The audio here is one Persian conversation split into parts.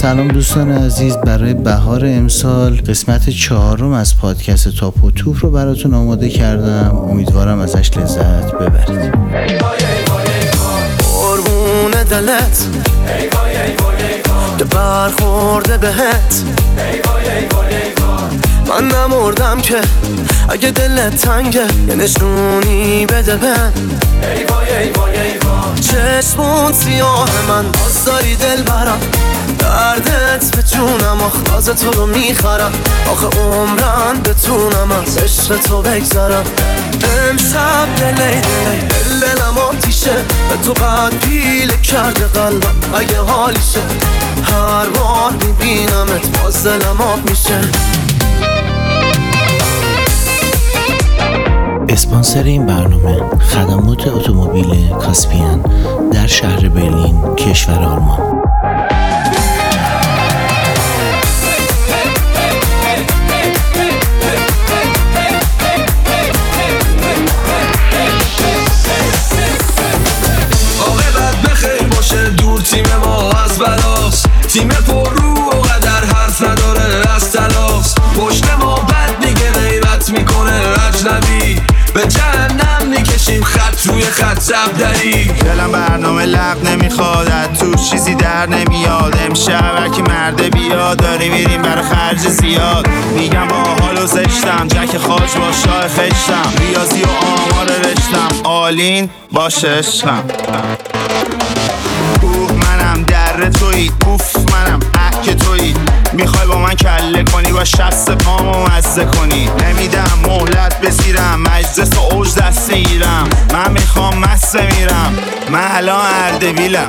سلام دوستان عزیز، برای بهار امسال قسمت 4 از پادکست تاپ و توپ رو براتون آماده کردم. امیدوارم ازش لذت ببرید. قربون دلت که برخورده بهت، من نمردم که اگه دلت تنگه یه نشونی بده بهم. چشمون سیاه من باز داری دل برم، دردت به جونم اخلاز تو رو میخرم، آخه عمرن بتونم از عشق تو بگذرم. امشب دلم آتیشه، به تو قد پیله کرده قلبم اگه حالیشه، هر بار میبینمت باز دلم آب میشه. اسپانسر این برنامه خدمات اتومبیل کاسپیان در شهر برلین، کشور آلمان. عاقبت بخیر باشه، دور تیم ما از بلاس، تیم پر رو و قدر حرف نداره از تلاس، پشت ما بد میگه غیبت میکنه اجنبی، به جهنم میکشیم خط روی خط زبدری. دلم برنامه لب نمیخواد، تو چیزی در نمیاد، امشب هرکی مرده بیاد، داری میریم برای خرج زیاد، میگم با حالو زشتم، جک خاج با شاه خشتم، ریاضی و آمار رشتم، آلین باشه عشقم. اوه منم در تویی، اوف منم احک تویی، میخوای با من کله کنی، با شست پامو مزه کنی، نمیدم مهلت بزیرم، مجلس و اوج دست میگیرم، من میخوام مسته میرم، من الان اردبیلم.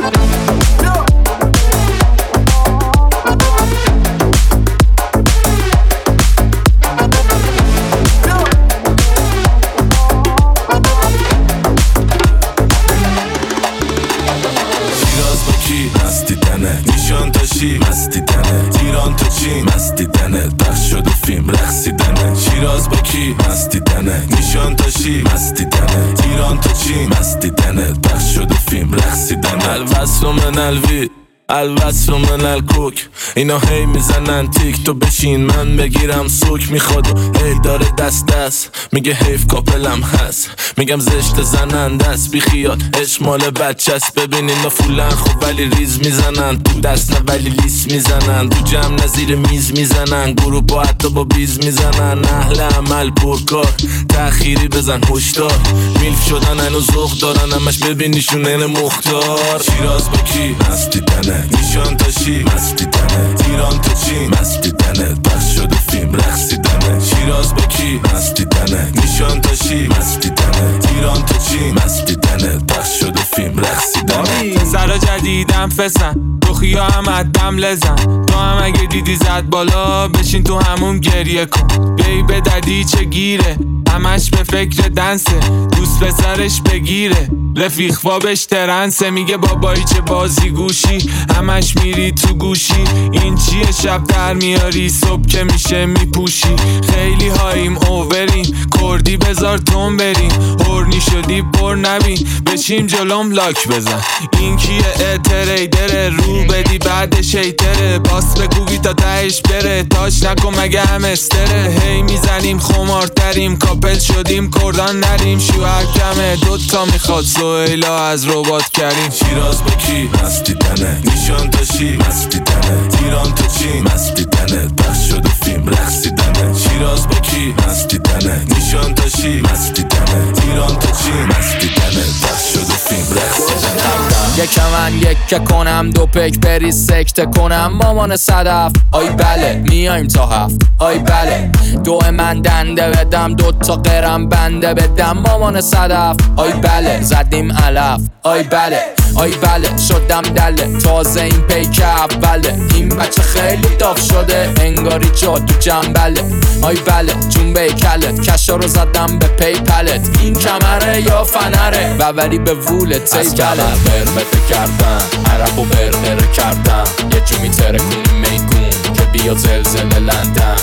نیشان تاشی مستیدنه، ایران تو چی مستیدنه، پخش شده فیلم رقصیدنه. شیراز با کی مستیدنه، نیشان تاشی مستیدنه، ایران تو چی مستیدنه، پخش شده فیلم رقصیدنه. الوصل من الوی، الوصل من الکوک، اینا هی میزنن تیک، تو بشین من بگیرم سوک، میخواد و هی داره دست دست، میگه حیف کاپلم هست، میگم زشت زننده است، بی خیال عشق مال بچه است. ببین اینا فولن خب ولی ریز میزنن، تو دست نه ولی لیس میزنن، تو جمع نظیر میز میزنن، گروه با حتی با بیز میزنن، اهل عمل پرکار، تأخیری بزن هشدار، میلف شدن هنو ذوق دارن، همش ببینیشون این مختار. شیراز با کی مستیدنه، نیشان تاشی مستیدنه، ایران تو چی مستیدنه، پخش شده فیلم رقصیدنه. شیراز با کی مستیدنه، نیشان تاشی مستیدنه، ایران تو چی مستیدنه، پخش شده فیلم رقصیدنه. سرا جدیدم فسن، روخیا هم عدم لزن، تو هم اگه دیدی زد بالا بشین تو همون گریه کن، بیای به ددی چه گیره، همش به فکر دنسه، دوست پسرش بگیره، رفیق خوابش ترنسه، میگه بابایی چه بازی گوشی، همش میری تو گوشی، این چیه شب در میاری صبح که میشه میپوشی، خیلی هاییم اووریم، کردی بزار تون بریم، هورنی شدی پر نبین، بچیم جلوم لاک بزن، این کیه تریدره، رو بدی بعدش هیتره، باس بگوگی تا تهش بره، تاش نکن مگه هم استره، هی میزنیم خمارتریم، کاپل شدیم کردان نریم، شوهر کمه دوتا میخواد سویلا از ربات کریم. شیراز با کی مستیدنه، نیشان تاشی مستیدنه، ایران تو چی مستیدنه، پخش شده فیلم رقصیدنه. شیراز با کی مستیدنه، نیشان تاشی مستیدنه، ایران تو چی مستیدنه، پخش شده فیلم رقصیدنه. یک من یک کنم، دو پک بری سکته کنم، مامان صدف آی بله میایم تا هفت، آی بله دو من دنده بدم، دوتا قرم بنده بدم، مامان صدف آی بله زدیم علف، آی بله آی بله شدم دله، تازه این پیک اوله، این بچه خیلی داغ شده انگاری جا تو جنبله، آی بله جنبه کلت کشا رو زدم به پی پلت، این کمره یا فنره و ولی به وولت تیکلت، از برمته کردن عرب و برمره کردن، یه جو میتره کنی میگون که بیا زلزله لندن،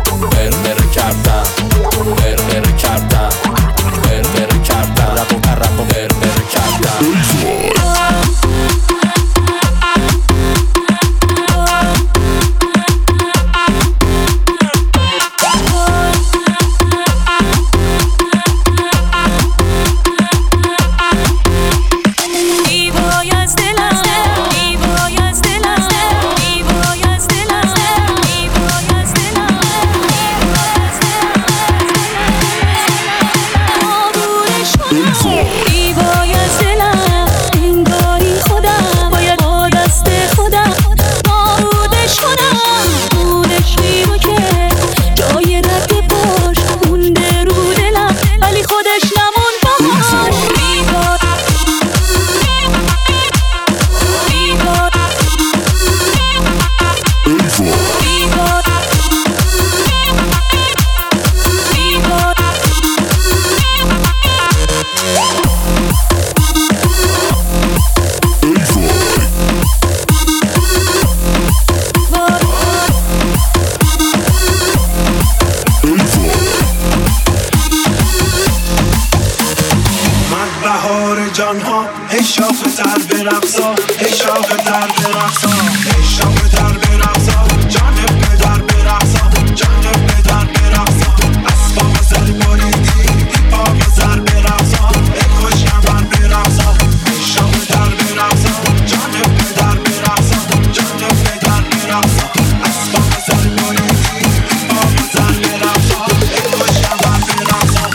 برمره کردن برمره کردن برمره کردن، عرب و برمره کردن. شوق در برقصا ای شوق در برقصا جانب پدر برقصا جانب پدر برقصا اسباب زر بریدی پاپ زر برقصا ای خوشم بر برقصا ای شوق در برقصا جانب پدر برقصا جانب پدر برقصا اسباب زر بریدی پاپ زر برقصا ای خوشم بر برقصا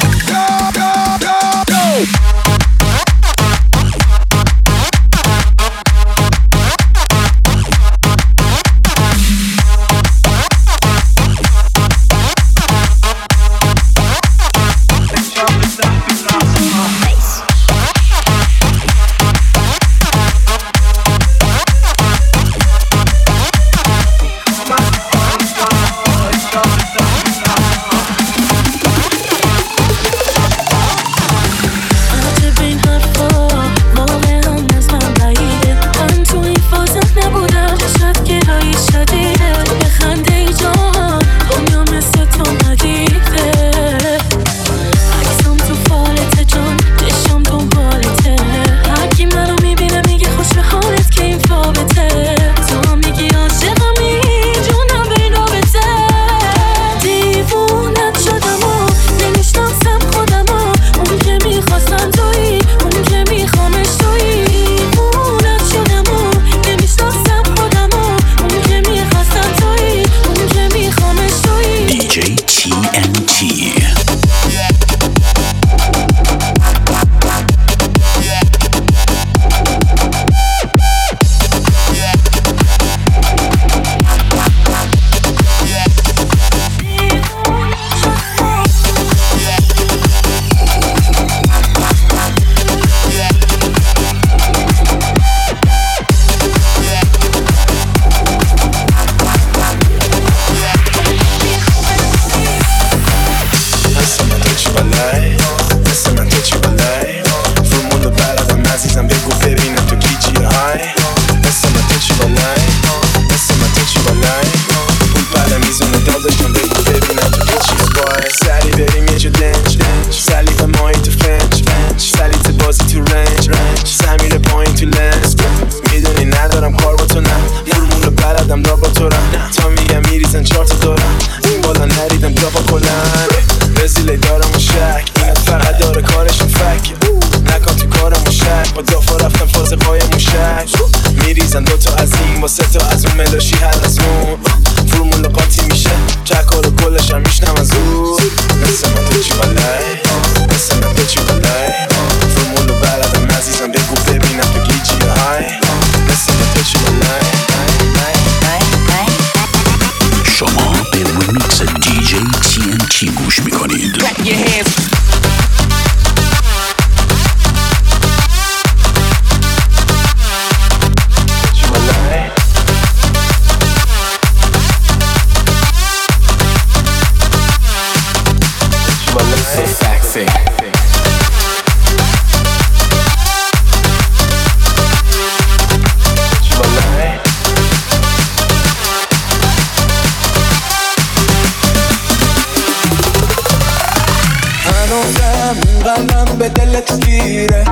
قلبم به دلت گیره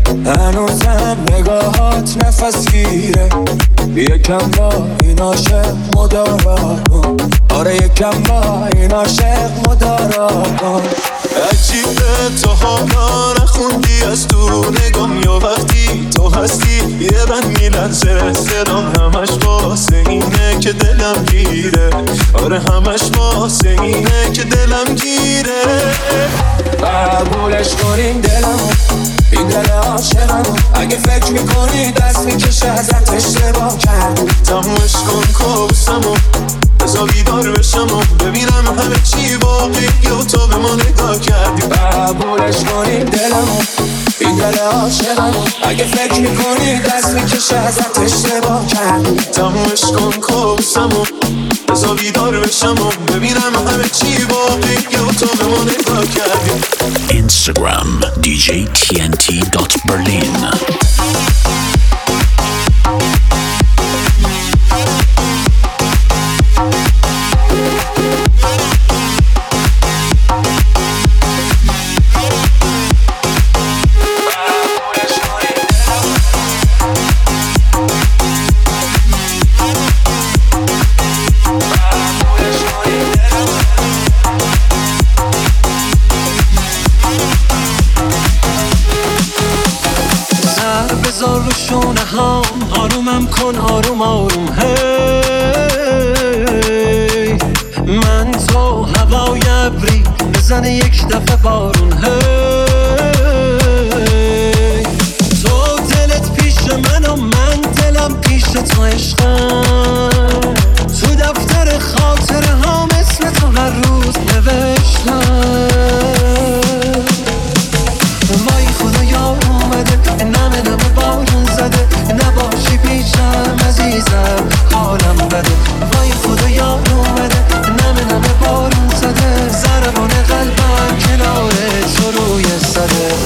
هنوزم نگاهات نفس گیره یکم با این عاشق مدارا کن آره یکم با این عاشق مدارا کن عجیبه تو حالا نخوندی از تو نگام یا وقتی تو هستی یه بند میلنزه صدام همش واسه اینه که دلم گیره آره همش واسه اینه که دلم گیره قبولش کنین دلمو این دل عاشقمو اگه فکر میکنی دست میکشه ازت اشتباه کردی تمومش کن کابوسمو بذار بیدار بشم و ببینم همه چی واقعی و تو به ما نگاه کردی قبولش کنین دلمو این دل عاشقمو اگه فکر میکنی دست میکشه ازت اشتباه کردی تمومش کن کابوسمو بذار بیدار بشم و ببینم همه چی واقعی و تو به ما نگاه کردی Instagram djtnt.berlin کن آروم آروم هی من تو هوای ابری بزنه یک دفعه بارون هی تو دلت پیش من و من دلم پیش تو عشقم تو دفتر خاطره ها مثل تو هر روز نوشتم وای خدایا اومده نمه نمه بارون زده نباشی پیشم عزیزم حالم بده وای خدایا اومده نمه نمه بارون زده ضربان قلبم کنار تو روی سده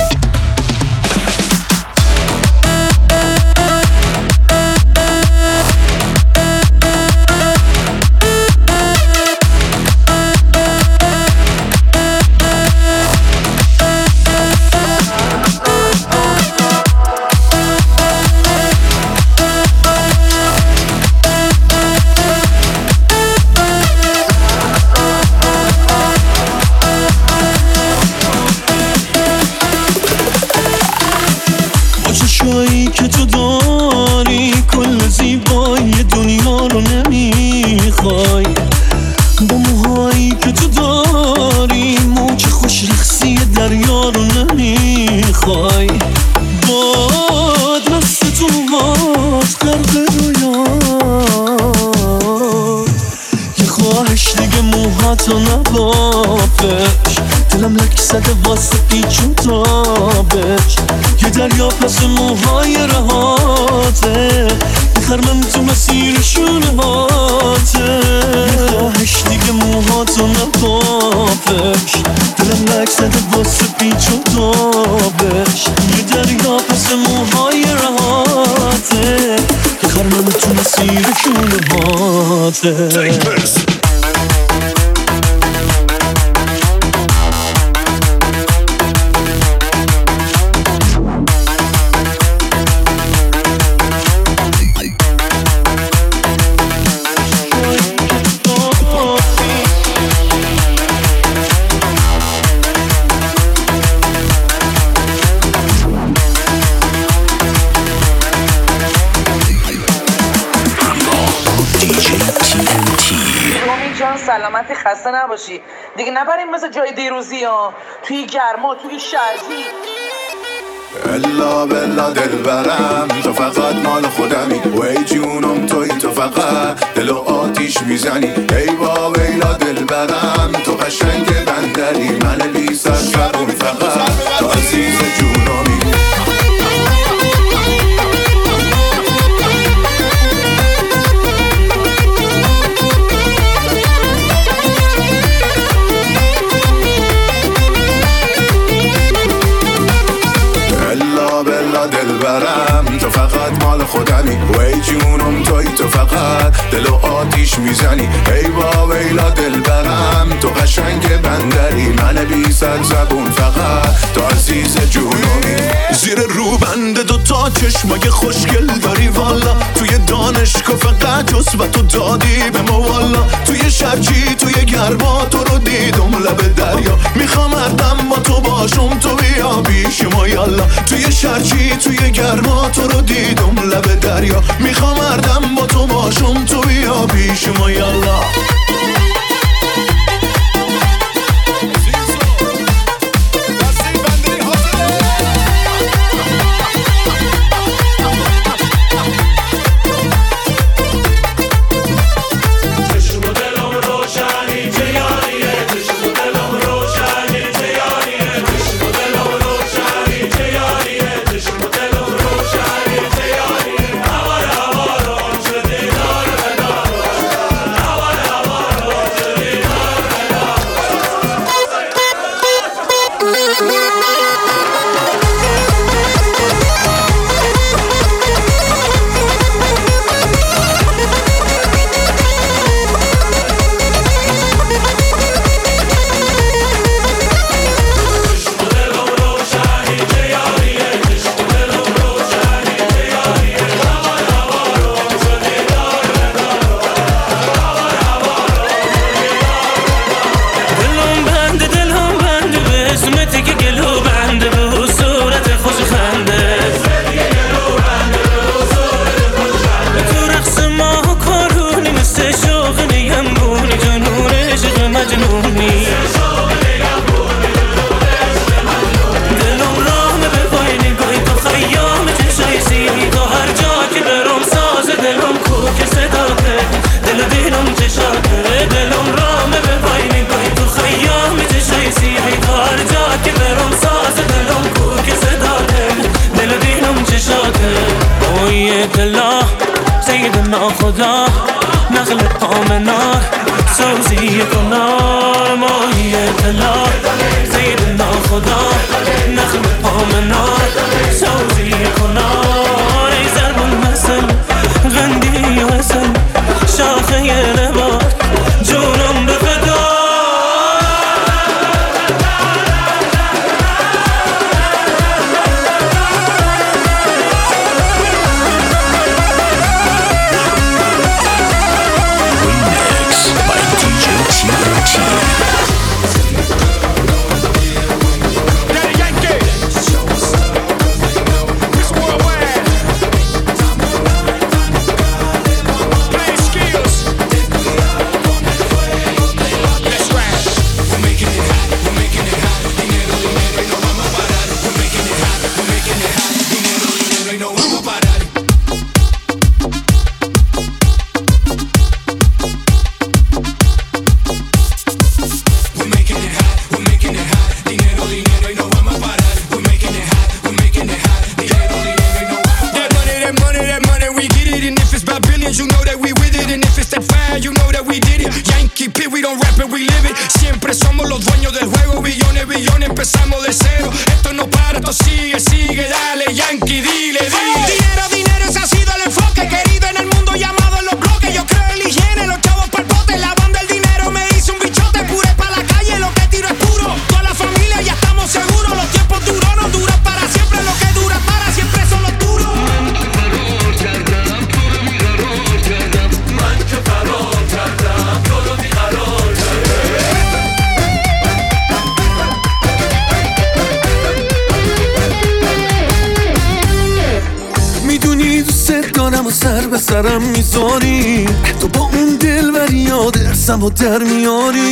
که تو داری کل زیبایی دنیا رو نمیخوای با موهایی که تو داری موج خوش رقصی دریا رو نمیخوای باد مست تو موهات غرق رویا یه خواهش دیگه موهاتو نبافش دلم لک زده واسه پیچ و تابش یه دریا پس موهای رهاته میخرمم تو مسیر شونه هاته یه خواهش دیگه موهاتو نبافش دلم لک زده واسه پیچ و تابش یه دریا پس موهای رهاته میخرمم تو مسیر شونه هاته سلامتی خسته نباشی دیگه نبریم مثل جای دیروزی ها توی گرما توی شرجی الا بلا دل برم تو فقط مال خودمی و ای جونم توی تو فقط دل و آتیش میزنی ای با ویلا دل برم تو قشنگ بندری من بی سر شبون فقط تو عزیز جونمی تو فقط مال خودمی و ای جونم توی تو فقط دل و آتیش میزنی ای با ویلا دل برم تو قشنگ بندری من بی صد زبون فقط تو عزیز جونمی زیر روبند دوتا چشمای خوشگل داری والا توی دانشگاه فقط جز و تو دادی به ما والا توی شرجی توی گرما تو رو دیدم لب دریا میخوام هردم با تو باشم تو بیا پیش ما یالا توی شرجی توی گرما تو رو دیدم لب دریا میخوام هردم با تو باشم تو بیا پیش ما یالا ناخدا نقل پامنار سوزی کنار ماهی اطلاع زیر ناخدا نقل پامنار سوزی کنار ای ضرب المثل غندی و حسن شاخه نبار جونم به فدا سرم میذاری تو با اون دل بر یاد ارسم و در میاری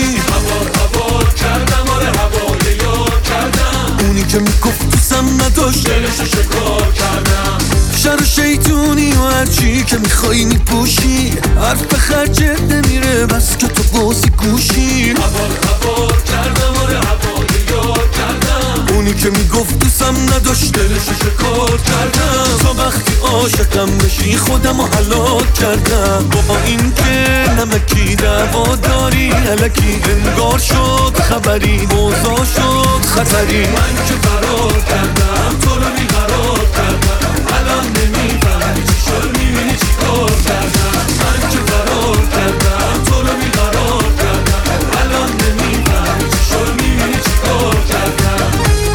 هوار کردم آره هوای یار کردم اونی که میگفت دوستم نداشت دلشو شکار کردم شر و شیطونی و هرچی که میخوایی میپوشی حرف به خرجت نمیره بس که تو بازی گوشی هوار کردم آره هوای یار کردم اونی که میگفت دوستم نداشت دلشو شکار کردم تا وقتی عاشقم بشی خودم رو هلاک کردم با این که نمکی دعوا داری الکی انگار شد خبری موضوع شد خطری من که فرار کردم تو رو بیقرار کردم الان نمیفهمی چی شد میبینی چی کار کردم من که فرار کردم تو رو بیقرار کردم الان نمیفهمی چی شد میبینی چی کار کردم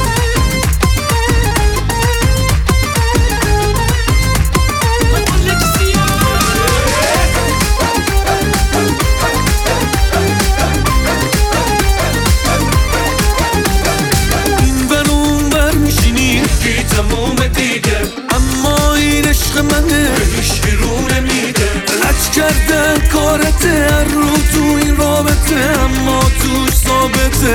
کردن کارته هر رو تو این رابطه اما توش ثابته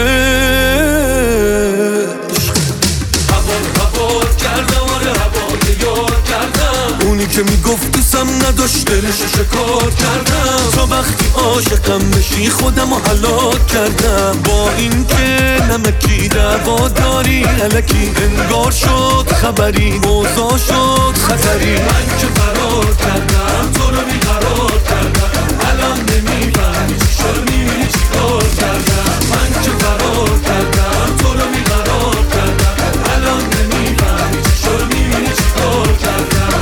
هوار کردم آره هوای یار کردم اونی که میگفت دوستم نداشت دلشو شکار کردم تا وقتی عاشقم بشی خودم رو هلاک کردم با این که نمکی دعوا داری الکی انگار شد خبری موضوع شد خطری من که فرار کردم تو رو بیقرار کردم الان نمیفهمی چی شد میبینی چی کار کردم من که فرار کردم تو رو بیقرار کردم الان نمیفهمی چی شد میبینی چی کار کردم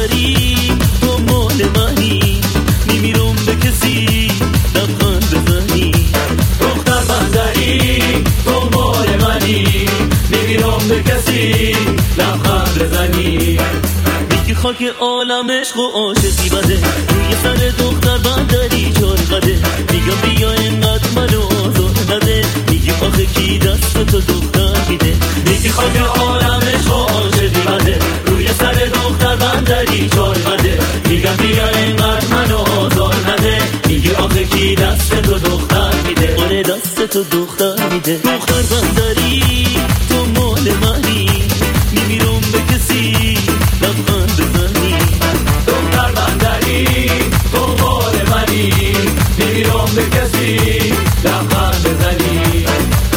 بندری تو مال منی نمیرم به کسی لبخند بزنی دختر بندری تو مال منی نمیرم به کسی لبخند بزنی میگی خاک عالم عشق و عاشقی بده روی سر دختر بندری جان قده میگم بیا اینقدر منو آزار نده میگی آخه کی دست تو دختر میده میگی خاک عالم عشق و عاشقی بده روی سر دختر بندری جان قده میگم بیا اینقدر منو آزار نده میگی آخه کی دست تو دختر میده آره دست تو دختر میده دختر بندری تو مال منی نمیرم به کسی لبخند بزنی دختر بندری تو مال منی نمیرم به کسی لبخند بزنی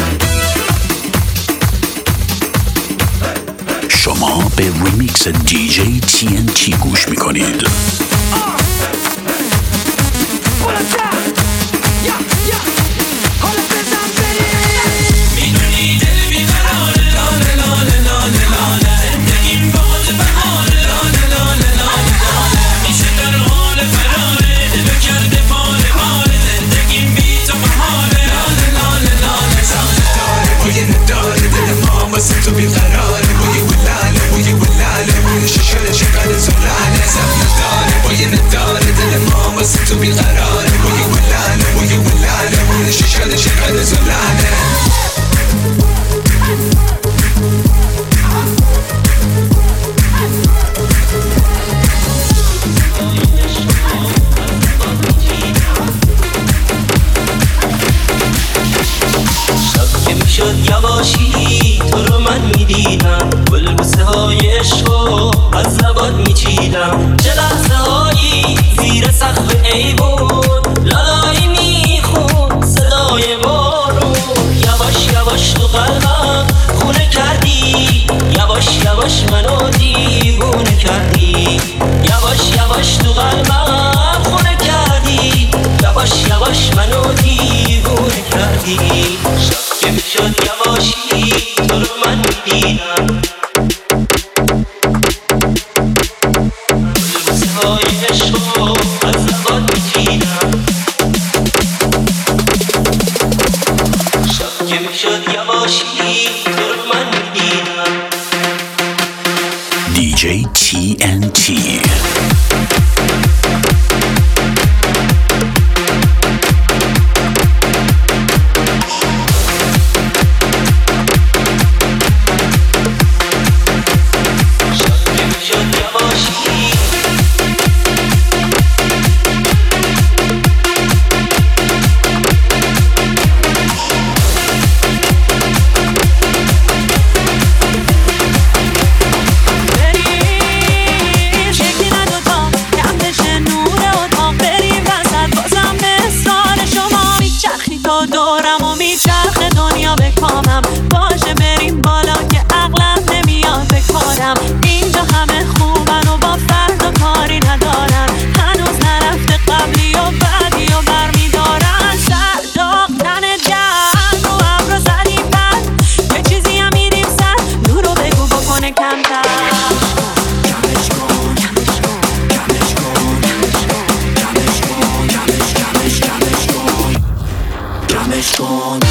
شما به ریمیکس دیجی TNT گوش میکنید. تو بیقراره بوی ولاله بوی ولاله بوی ششل شکل زلاله زمین داره بوی نداره دل ما واسه تو بیقراره بوی ولاله بوی ششل شکل زلاله شد یواشی تو رو من میدیدم بلبوسه های عشقو از لبات میچیدم چه لحظه هایی زیر سقف ایوون لالایی میخون صدای بارون یواش یواش تو قلبم خونه کردی یواش یواش منو دیوونه کردی یواش یواش تو قلبم خونه کردی یواش یواش منو دیوونه کردی که میشد یواشی تو رو من میدیدم لباسه های عشقو از لبات میچیدم شب که میشد یواشی تو رو من میدیدم دیجی TNT اینجا همه خوبن و با فرد و کاری ندارن هنوز نرفته قبلی و بعدی و برمیدارن سر داغتن جن رو ابرو زدی بد یه چیزی هم میریم سر نورو بگو بکنه کمتر کمش کن کمش کن کمش کن کمش کن کمش کن کمش کن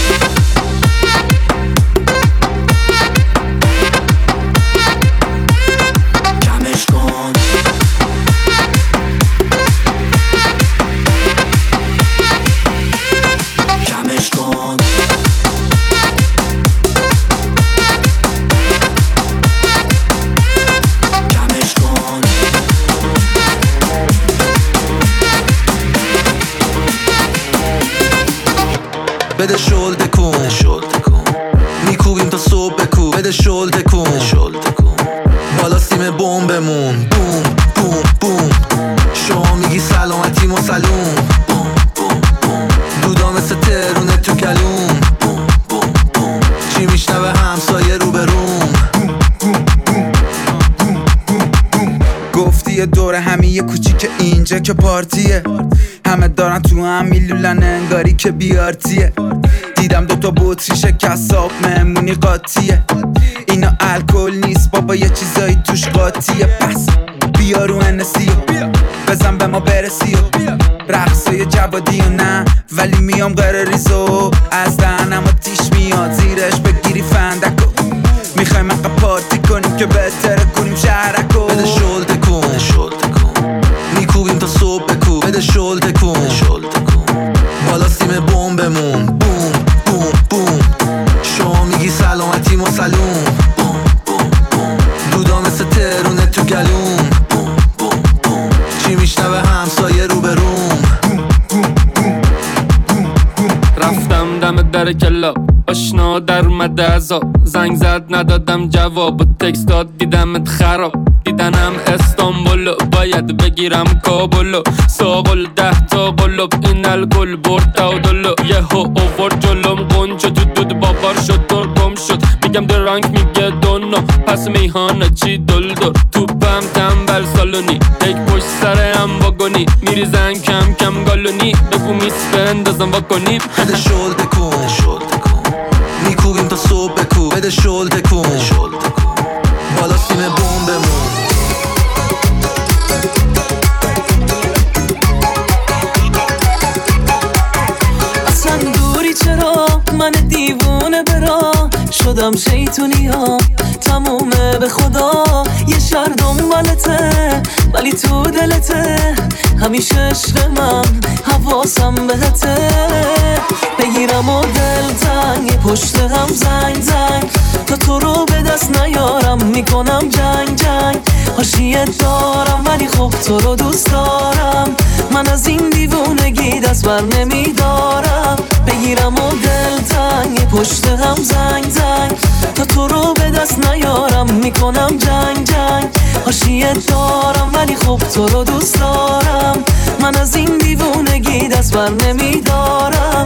بده شلده کن میکوبیم تا صبح بکوب بده شلده کن بالا سیم بمبمون بوم بوم بوم شما میگی سلامتی مسلوم دودا مثل ترونه تو کلوم چی میشنوه همسایه رو به روم گفتی یه دوره همه یه کوچیک اینجا که پارتیه همه دارن تو هم میلولن انگاری که بیارتیه دیدم دوتا بطری شکستاب مهمونی قاطیه اینا الکل نیست بابا یه چیزایی توش قاطیه پس بیا رو انسی و بزن به ما برسی و رقصای جوادی و نه ولی میام غیر ریزو از دهنم آتیش میاد زیرش بگیری فندکو میخوایم مقا پارتی کنیم که بهتره کنیم شهرکو بده شلده کن میکوبیم تا صبح بکو بده شلده کن بالا سیم بمبمون بوم بوم بوم شما میگی سلامتی مسلوم دودا مثل ترونه تو گلوم چی میشنوه همسایه رو به روم رفتم دم در کلاب آشنا در اومده ازا زنگ زد ندادم جواب و تکست داد دیدمت خراب دیدنم استانبولو باید بگیرم کابلو ساقل 10 تا قلوب این الکل برد تعادلو یهو اوورد جلوم قنچه تو دود بابار شد دور گم شد میگم درانک میگه دونو پس میهانه چی دلدر توپم تنبل سالونی یک پشت سرم واگونی میریزن کم کم گالونی بگو میس بندازم واکنیم بده شلده کن میکوبیم تا صبح بکو بده شلده کن بالا سیم بمبمون اصلا دوری چرا من دیوونه برا شدم شیطونی ها تمومه به خدا یه شهر دنبالته ولی تو دلته همیشه عشق من حواسم بهته بگیرم و دل تنگ پشت هم زنگ تا تو رو به دست نیارم میکنم جنگ حاشیت دارم ولی خب تو رو دوست دارم من از این دیوونگی دست بر نمیدارم بگیرم و دل تنگ پشت هم زنگ تا تو رو به دست نیارم میکنم جنگ حاشیت دارم ولی خب تو رو دوست دارم من از این دیوونگی دست بر نمیدارم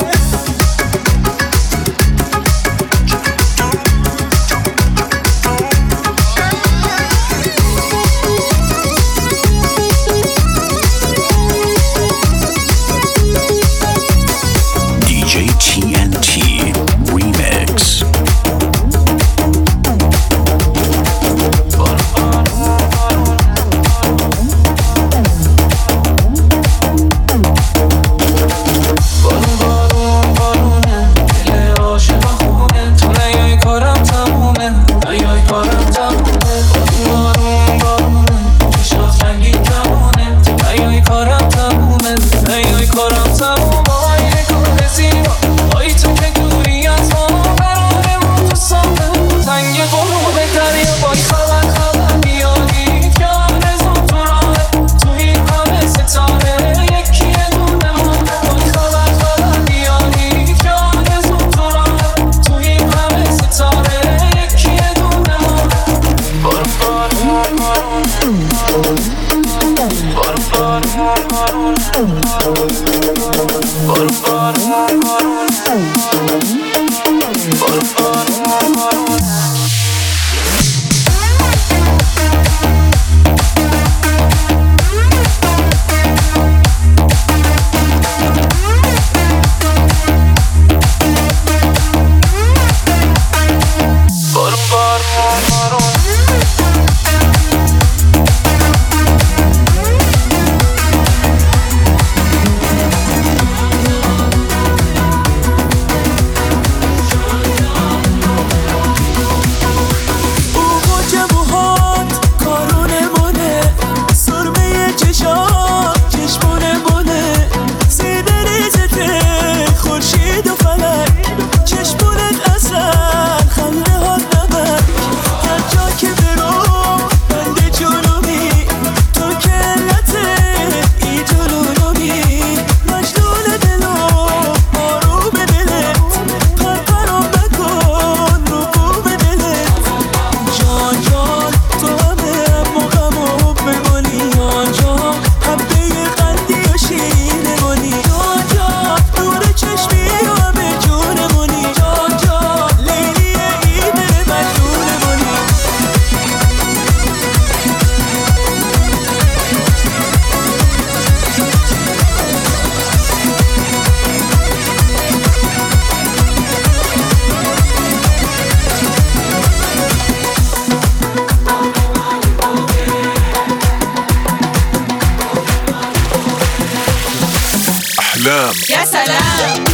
گلم یا سلام.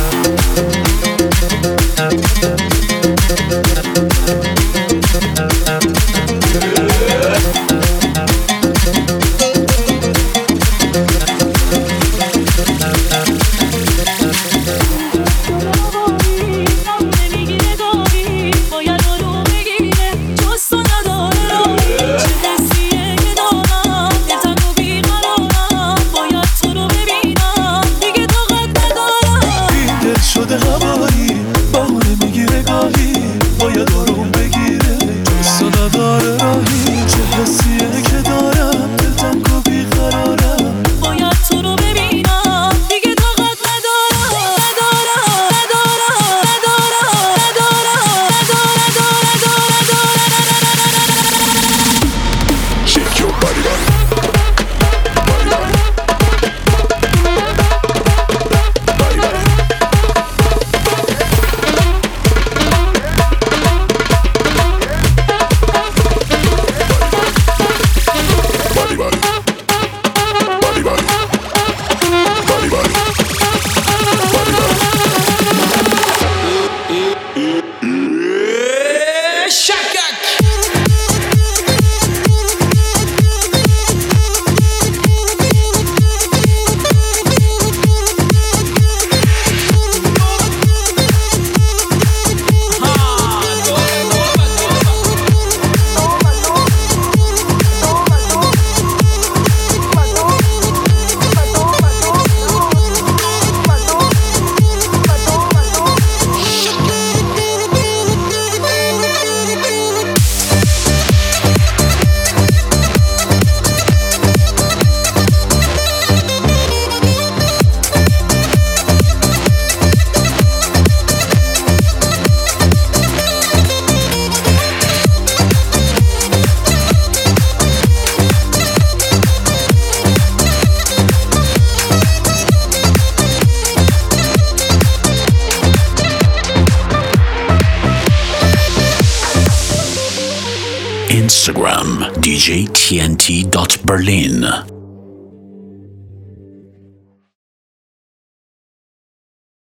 Instagram DJTNT.Berlin